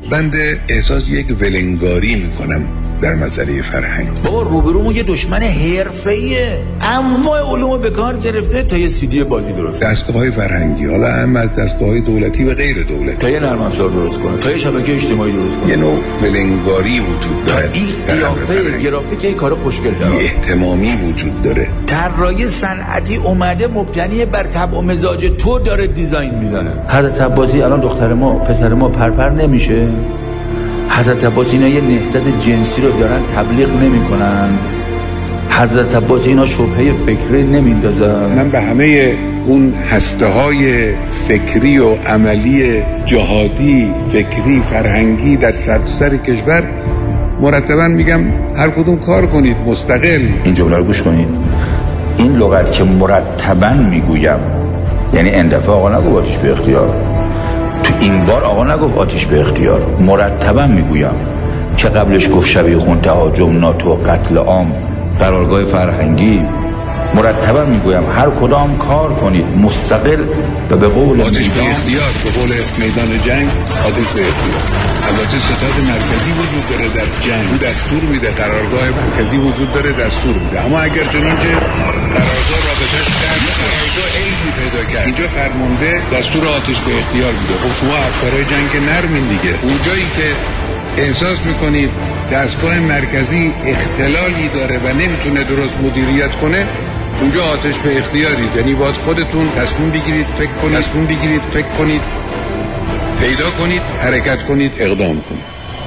بنده احساس یک ولنگاری میکنم در مسئله فرهنگ. بابا روبرومون یه دشمن حرفه‌ایه، انواع علومو به کار گرفته تا یه سی دی بازی درست کنه. دستگاه‌های فرهنگی، حالا هم از دستگاه‌های دولتی و غیر دولتی، تا یه نرم افزار درست کنه، تا یه شبکه اجتماعی درست کنه. یه نوع ولنگاری وجود داره. این قیافه گرافیک یه کار خوشگل داره. احتمامی وجود داره. طراحی صنعتی اومده مبتنی بر طبع و مزاج تو داره دیزاین میزنه. حضرت عباسی الان دختر ما پسر ما پرپر نمیشه. حضرت عباس اینا یه نهضت جنسی رو دارن تبلیغ نمی‌کنن. حضرت عباس اینا شبهه فکری نمیندازن. من به همه اون هسته‌های فکری و عملی جهادی، فکری، فرهنگی در سرتاسر کشور مرتباً میگم هر کدوم کار کنید مستقل. این جمله رو گوش کنید. این لغت که مرتباً میگویم یعنی این دفعه آقا نگو آتیش به اختیار، تو این بار آقا نگفت آتیش به اختیار، مرتبا میگویم که قبلش گفت شبیه خون، تهاجم، ناتو، قتل عام، قرارگاه فرهنگی. مرتبا میگویم هر کدام کار کنید مستقل و به قول آتش به اختیار، به قول میدان جنگ آتش به اختیار. البته ستاد مرکزی وجود داره در جنگ، دستور میده، قرارگاه مرکزی وجود داره دستور میده، اما اگر چنانچه قرارگاه رابطه‌اش قرارگاه عیبی پیدا کرد اینجا فرمانده دستور آتش به اختیار میده. خب شما افسرهای جنگ نرمین دیگه، اونجایی که احساس میکنید دستگاه مرکزی اختلالی داره و نمیتونه درست مدیریت کنه، اونجا آتش به اختیارید. یعنی باید خودتون تصمیم بگیرید، فکر کنید، پیدا کنید، حرکت کنید، اقدام کنید.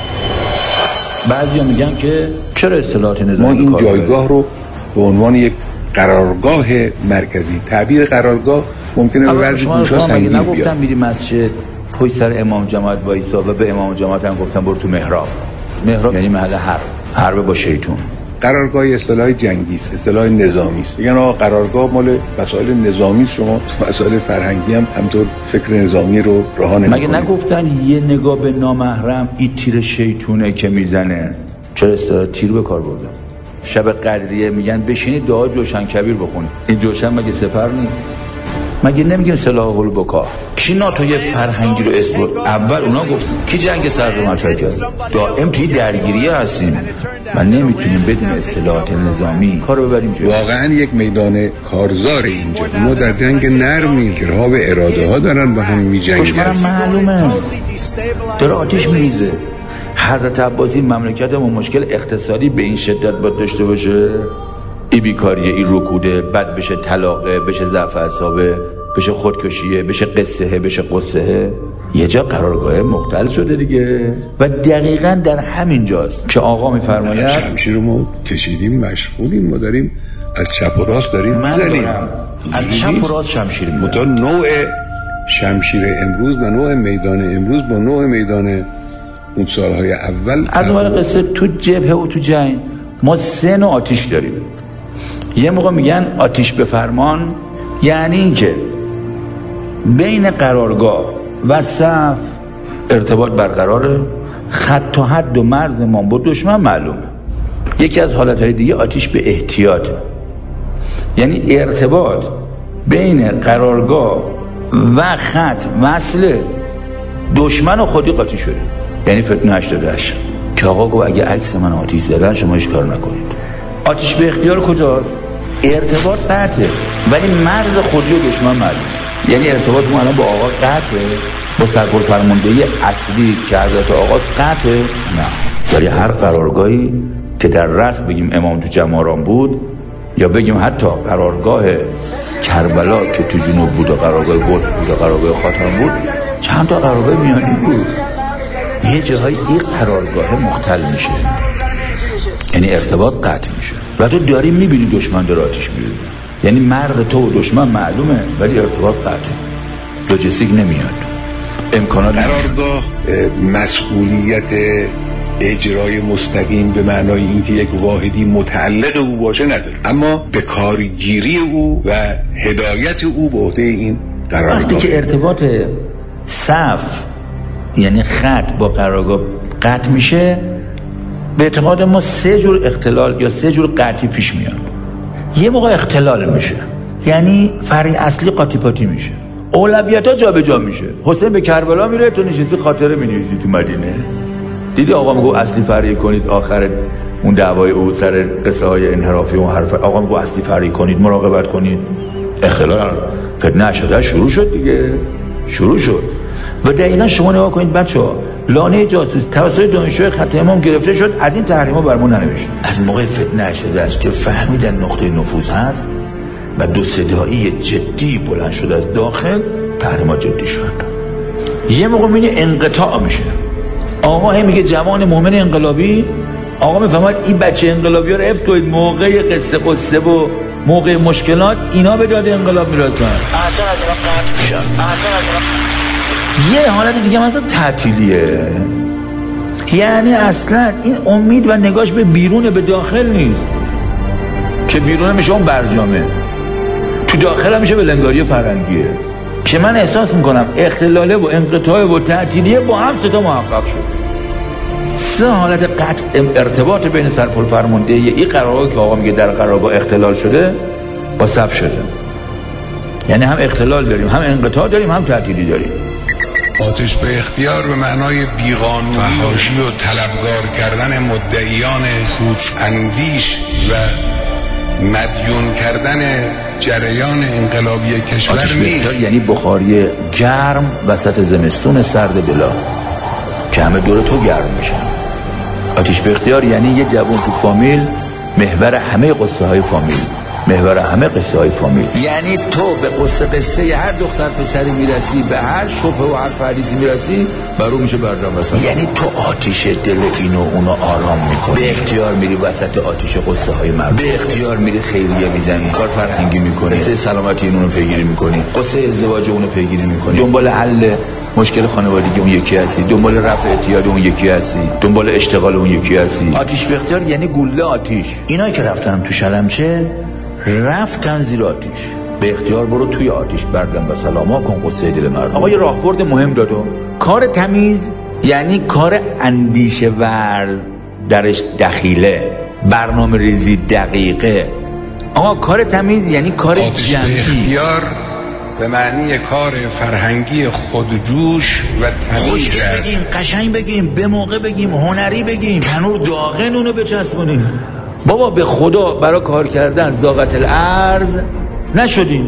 بعضیا میگن که چرا اصطلاحات نظامی ما این جایگاه رو به عنوان یک قرارگاه مرکزی، تعبیر قرارگاه ممکنه به بعضی گوشا سنگین بیاد. نگفتم میری مسجد پشت سر امام جماعت وایسا و به امام جماعت هم گفتم برو تو محراب یعنی محل حرب با شیطون. قرارگاه اصطلاح جنگی است، اصطلاح نظامی است. میگن آقا قرارگاه مال مسائل نظامی است، شما مسائل فرهنگی هم همطور فکر نظامی رو رها نمی‌کنید. مگه نگفتن یه نگاه به نامحرم این تیر شیطونه که میزنه؟ چرا اصطلاح تیر به کار بردن؟ شب قدریه میگن بشینید دعا جوشن کبیر بخونید. این جوشن مگه سپر نیست؟ مگه نمیگن سلاح البکا؟ کی ناتوی فرهنگی رو اسم برد؟ اول اونا گفت کی جنگ سرد رو مطرح کرد؟ دائم توی درگیریه هستیم و نمیتونیم بدون اصطلاحات نظامی کارو ببریم جلو. واقعا یک میدان کارزار اینجا. ما در جنگ نرمیم که رها به اراده ها دارن با هم میجنگن. دشمنم معلومه داره آتیش میریزه. حضرت عباسی مملکت ما مشکل اقتصادی به این شدت باید داشته باشه؟ ای بیکاریه، ای رکوده، بعد بشه طلاقه، بشه ضعف اعصابه، بشه خودکشیه، بشه قصه، بشه قصه. یه جا قرارگاه مختل شده دیگه. و دقیقاً در همین جاست که آقا میفرماید شمشیر ما کشیدیم، مشغولیم، ما داریم از چپ و راست داریم میزنیم. از چپ و راست شمشیر میزنیم. متا نوع شمشیر امروز و نوع میدان امروز با نوع میدان اون سالهای اول از اون قصه تو جبهه و تو جنگ ما 3 نوع آتیش داریم. یه موقع میگن آتیش به فرمان، یعنی این که بین قرارگاه و صف ارتباط برقراره، خط و حد و مرز ما با دشمن معلومه. یکی از حالتهای دیگه آتیش به احتیاط، یعنی ارتباط بین قرارگاه و خط وصله، دشمن و خودی قاطی شده، یعنی فتنه 88 که آقا گفت اگه عکس من آتیش زدن شما هیچ کار نکنید. آتیش به اختیار کجاست؟ ارتباط قطعه ولی مرز خودی و دشمن معلوم. یعنی ارتباط ما الان با آقا قطعه، با سرکل فرماندهی اصلی که حضرت آقاست قطعه؟ نه. ولی هر قرارگاهی که در رأس بگیم امام تو جماران بود یا بگیم حتی قرارگاه کربلا که تو جنوب بود و قرارگاه گلف بود و قرارگاه خاتم بود، چند تا قرارگاه میانی بود. یه جاهای این قرارگاه مختل میشه، یعنی ارتباط قطع میشه و تو داری میبینی دشمن داره آتیش میریزه، یعنی مرد تو و دشمن معلومه ولی ارتباط قطع، لوجستیک نمیاد، امکانات قرارگاه مسئولیت اجرای مستقیم به معنای اینکه یک واحدی متعلق او باشه نداره، اما به کارگیری او و هدایت او به عهده این قرارگاه. وقتی که ارتباط صف یعنی خط با قرارگاه قطع میشه، به اعتقاد ما 3 جور اختلال یا 3 جور قطعی پیش میاد. یه موقع اختلال میشه، یعنی فرع اصلی قاطی پاتی میشه. اولویت‌ها جابجا میشه. حسین به کربلا میره، تو نشستی خاطره می‌نویسی تو مدینه. دیدی آقا میگه اصلی فرعی کنید، آخر اون دعوای او سر قصه های انحرافی و حرف آقا میگه اصلی فرعی کنید، مراقبت کنید. اختلال فتنه شده شروع شد دیگه، شروع شد. و دقیقاً شما نگاه کنید بچه‌ها، لانه جاسوس توسط دانشجوی خط امام گرفته شد، از این تحریما برمون ننوشت. از موقع فتنه شده است که فهمیدن نقطه نفوذ هست و دو صدایی جدی بلند شد از داخل، تحریمات جدی شد. یه موقع میبینی انقطاع میشه. آقا هم میگه جوان مومن انقلابی، آقا میفهمد این بچه انقلابی ها رو حفظ کنید، موقع قصه و موقع مشکلات اینا به داد انقلاب میرسن، اصلا از اینا قطع میشن. یه حالت دیگه مثلا تعطیلیه، یعنی اصلا این امید و نگاش به بیرون به داخل نیست، که بیرون میشه اون برجامه، تو داخل هم میشه بلنگاری فرهنگیه، که من احساس میکنم اختلاله و انقطاع و تعطیلیه با هم ستا محقق شد. سه حالت قطع ارتباط بین سرپل فرماندهی این قرارگاه که آقا میگه در قرارگاه اختلال شده با صف شده، یعنی هم اختلال داریم، هم انقطاع داریم، هم تعطیلی داریم. آتش به اختیار به معنای بیقانونی و طلبگار کردن مدعیان پوچ اندیش و مدیون کردن جریان انقلابی کشور آتش به اختیار یعنی بخاری گرم وسط زمستون سرد بلا که همه دور تو گرم میشن. آتش به اختیار یعنی یه جوان تو فامیل محور همه قصه های فامیل، محور همه قصه های فامیل، یعنی تو به قصه هر دختر پسری میرسی، به هر شبه و هر حدیثی میرسی، برو میشه بردم وسط. یعنی تو آتش دل اینو اونو آرام میکنی، به اختیار میری وسط آتش قصه های مردم، به اختیار میری خیریه میزنی، کار فرهنگی میکنی، قصه سلامتی اونو پیگیری میکنی، قصه ازدواج اونو پیگیری میکنی، دنبال حل مشکل خانوادگی اون یکی هستی، دنبال رفع اعتیاد اون یکی هستی، دنبال اشتغال اون یکی هستی. آتش به اختیار یعنی گوله آتش. اینایی که رفتن تو شلمچه رفتن زیر آتش، به اختیار برو توی آتش بردم و سلاما کن قصه دل مردم. آقا یه راهبرد مهم دادم، کار تمیز یعنی کار اندیشه ورز درش دخیله، برنامه ریزی دقیقه. آقا کار تمیز یعنی کار جمعی. اختیار به معنی کار فرهنگی خودجوش و تمیز است. بگیم، قشنگ بگیم، به موقع بگیم، هنری بگیم، تنور داغن اونو بچسبونیم. بابا به خدا برای کار کردن ذاقت الارض نشدیم،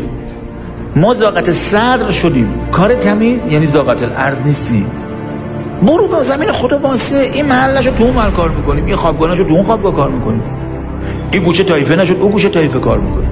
ما ذاقت صدر شدیم. کار تمیز یعنی ذاقت الارض نیستی. برو به زمین خدا واسه، این محلشو تو اون محل کار میکنیم، این خوابگاهشو تو اون خوابگاه کار میکنیم، این گوشه طایفه نشد اون گوشه طایفه کار میکنیم.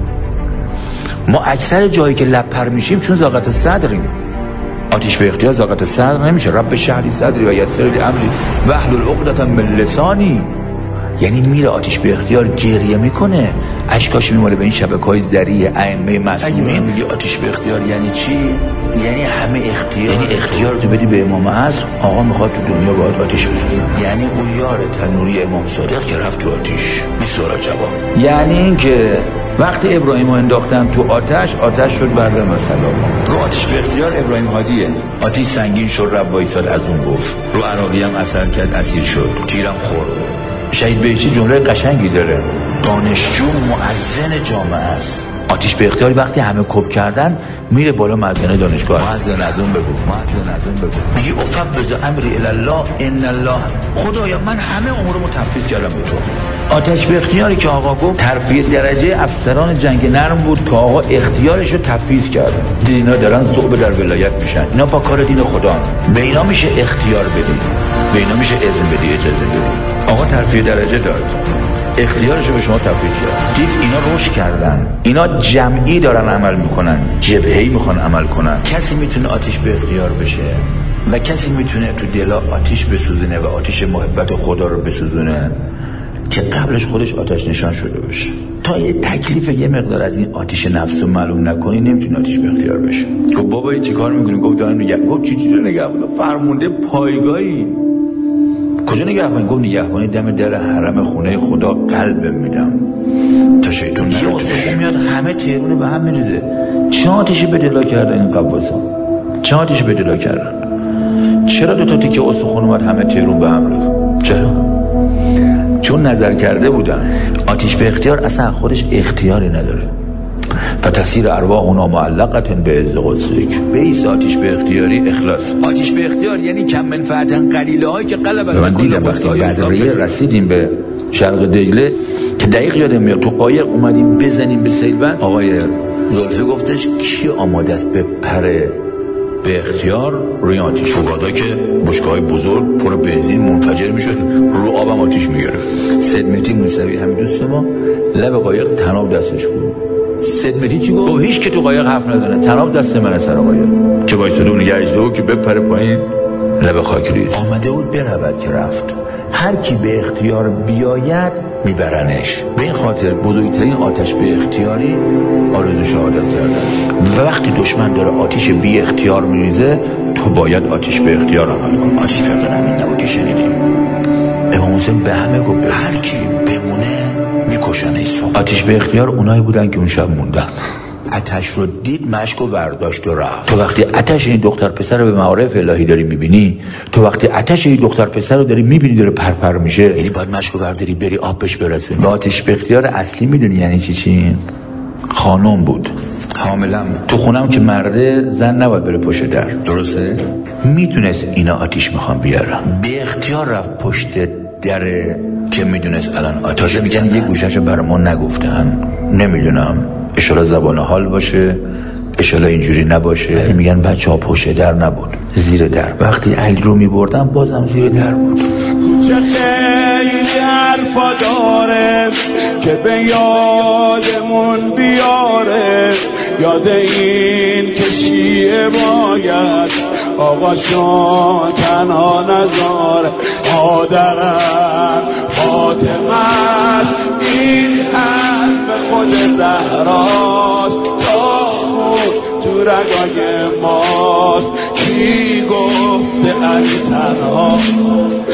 ما اکثر جایی که لب پر میشیم چون ذاقت صدریم. آتش به اختیار ذاقت صدر نمیشه. رب شهری صدری و یسر لی امری واحلل عقدة من لسانی، یعنی میره آتش به اختیار گریه میکنه، اشکاش میماله به این شبکه‌های ذریع ائمه معصومین. میگه آتش به اختیار یعنی چی؟ یعنی همه اختیار، یعنی اختیار تو بدی به امام عصر، آقا میخواد تو دنیا باید آتش بسازه، یعنی اون یار تنوری امام صادق که رفت تو آتش 20 سال جواب. یعنی این که وقتی ابراهیمو انداختن تو آتش شد بردم و سلام. رو آتش به اختیار ابراهیم هادیه. آتش سنگین شد رب وایساد از اون گفت، رو عراقی هم اثر کرد اسیر شد، تیرم خورد. شهید بیچی جمله قشنگی داره، دانشجو مؤذن جامعه است. آتش به اختیاری وقتی همه کپ کردن میره بالا مأذن دانشگاه، مأذن از اون بگو، مأذن از اون بگو، میگه افوض امری الی الله ان الله، خدایا من همه امورمو تفویض کردم به تو. آتش به اختیاری که آقا گفت ترفیع درجه افسران جنگ نرم بود که آقا اختیارشو تفویض کرد. اینا دارن ذوب در ولایت میشن، اینا با کار دین خدا، به اینا میشه اختیار بدی، به اینا میشه اذن بدی، اجازه بدی. آقا ترفیع درجه داد، اختیارشو به شما تفویض کرد. دید اینا رشد کردن، اینا جمعی دارن عمل میکنن، جبهه‌ای میخوان عمل کنن. کسی میتونه آتش به اختیار بشه و کسی میتونه تو دلا آتش بسوزونه و آتش محبت خدا رو بسوزونه که قبلش خودش آتش نشان شده باشه. تا یه تکلیف یه مقدار از این آتش نفس رو معلوم نکنی نمیتونه آتش به اختیار بشه. گفت بابا چی کار میکنی؟ گفت دارم نگه. گفت چی رو نگهبان؟ فرمانده پایگاهی. کجا نگهبانی؟ گفت نگهبانی دم در حرم خونه خدا قلب میدم تا شیطان نره توش. میاد همه تهرون به هم میریزه. چه آتیشی به دلا کردن این قواسا؟ چه آتیشی به دلا کردن؟ چرا دو تا تیکه استخوان اومد همه تهرون به هم ریخت؟ چرا؟ چون نظر کرده بودن. آتش به اختیار اصلا خودش اختیاری نداره. فتسیر ارواحنا معلقة بعز قدسک. بیس آتش به اختیاری اخلاص. آتش به اختیار یعنی کم منفعتاً قلیله هایی که قلبن. من دیدم وقتی بدریه رسیدیم به شرق دجله که دقیق یادم میاد تو قایق اومدیم بزنیم به سیلبند، آقای زلفی گفتش کی آماده است به پره به اختیار روی آتیش؟ فوقادا که بشکه‌های بزرگ پر بنزین منفجر میشد، رو آبم آتیش میگرفت. سدمتی موسوی همین دوست ما لب قایق تناب دستش بود. سدمتی چی گفت؟ هیچ که تو قایق حرف نزنه، تناب دست من سر قایق که وایساده اون نگهش دو که بپره پایین لب خاک ریز. آمده بود برود که رفت. هر کی به اختیار بیاید میبرنش. به این خاطر بزرگترین آتش به اختیاری آرزو شهادت کردن. و وقتی دشمن داره آتش بی اختیار میریزه تو باید آتش به اختیار عمل کنی. آتش فردا همین نبود که شنیدیم امام حسین به همه گفت هر کی بمونه میکشنش. آتش به اختیار اونایی بودن که اون شب موندن. آتش رو دید مشک و برداشت و رفت. تو وقتی آتش این دختر پسر رو به معارف الهی داری میبینی، تو وقتی آتش این دختر پسر رو داری میبینی داره پرپر میشه، یعنی باید مشک رو برداری بری آب بهش برسونی. آتش به اختیار اصلی میدونی یعنی چی؟ خانم بود کاملا. تو خونم که مرده زن نباید بره پشت در، درسته؟ میدونست اینا آتیش میخوان بیارن، به اختیار رفت پشت دره که میدونست الان آتیش میگن. یه گوشهشو برامون نگفتن، نمیدونم اشاره زبان حال باشه اشاره اینجوری نباشه، ولی میگن بچه ها پشت در نبود، زیر در. وقتی علی رو میبردن بازم زیر در بود. چه خیلی حرفا داره که به یادمون بیاره، یاد این که شیعه باید آقاشون تنها نذاره. مادرم فاطمه این حرف خود زهراست، تا خود تو رگای ماست. کی گفته علی تنها